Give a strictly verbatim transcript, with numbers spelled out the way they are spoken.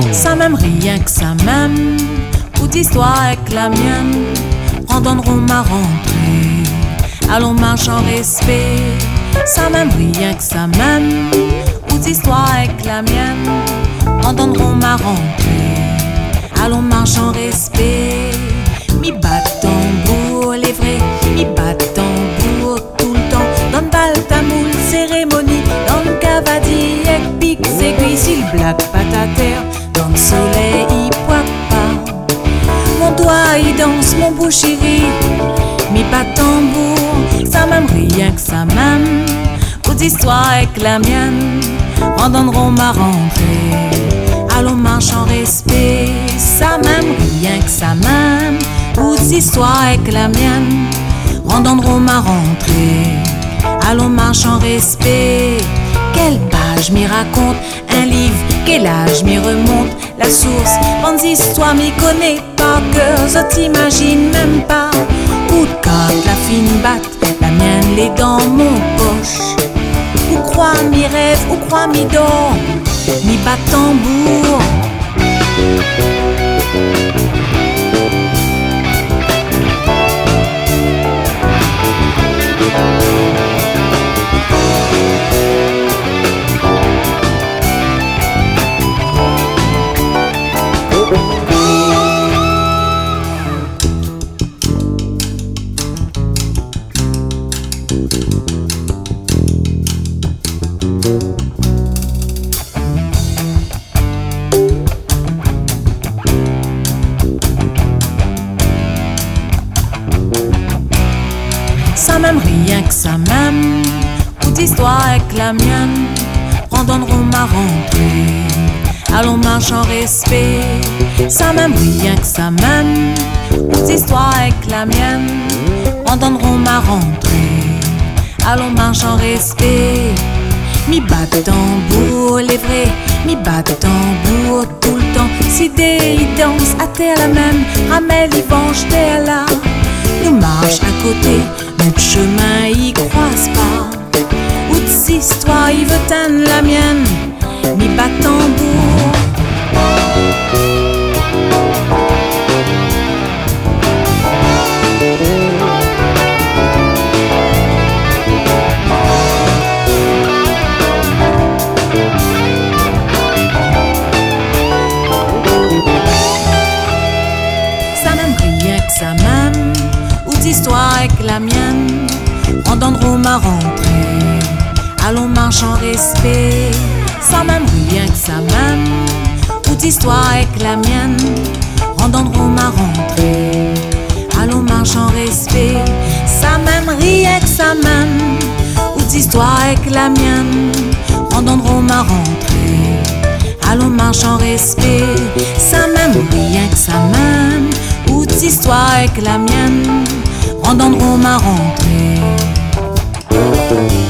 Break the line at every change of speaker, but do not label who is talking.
Ça même rien que ça même, ou d'histoire avec la mienne, rendront ma rentrée. Allons marche en respect. Ça même rien que ça même, ou d'histoire avec la mienne, rendront ma rentrée. Allons marche en respect. Mi bat tambour, les vrais, mi bat tambour tout le temps. Dans le bal tamoul, cérémonie, dans le cavadi, avec pique, aiguilles, s'il blague pas à terre. Dans le soleil, il pointe pas. Mon doigt, il danse, mon bouche, il rit. Mi bat tambour, ça même rien que ça même, ou d'histoire avec la mienne, rendront ma rentrée. Allons marche en respect. Ça même rien que ça même, ou d'histoire avec la mienne, rendront ma rentrée. Allons marche en respect. Quelle page m'y raconte un livre, quel âge m'y remonte la source. Bonnes histoires m'y connaît par cœur, je t'imagine même pas. Où de carte la fine batte, la mienne les dans mon poche. Où croit m'y rêve, où croit m'y dort, m'y bat tambour. Ça même rien que ça même, ou d'histoire avec la mienne, rendront ma rentrée. Allons marche en respect. Ça même rien que ça même, ou d'histoire avec la mienne, rendront ma rentrée. Allons marche en respect. Mi bat tambour, les vrais, mi bat tambour tout le temps. Si des ils dansent à terre la même, ramène ils vengent terre là. Nous marche à côté, notre chemin y croise pas. Ou de histoire il veut teindre la mienne, mi bat tambour. Ça même rien que ça même, ou d'histoire avec la mienne, rendront ma rentrée. Allons marche en respect. Ça même rien que ça même, ou d'histoire avec la mienne, rendront ma rentrée. Allons marche en respect. Ça même rien que ça même, ou d'histoire avec la mienne, rendront ma rentrée. Allons marche en respect. Ça même rien que ça même, ou d'histoire avec la mienne, rendront ma rentrée.